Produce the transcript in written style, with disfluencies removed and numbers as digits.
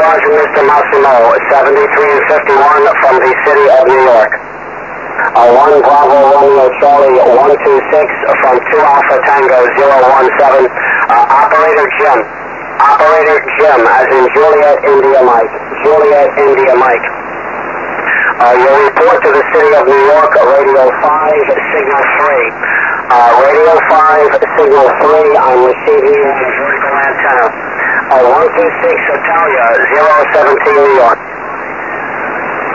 Roger, Mr. Massimo, 7351 from the city of New York. 1 Bravo Romeo Charlie 126 from 2 Alpha Tango 017. Operator Jim. Operator Jim, as in Juliet India Mike. Juliet India Mike. Your report to the city of New York, Radio 5, Signal 3. Radio 5, Signal 3, I'm receiving you on a vertical antenna. 126 Italia 017 New York.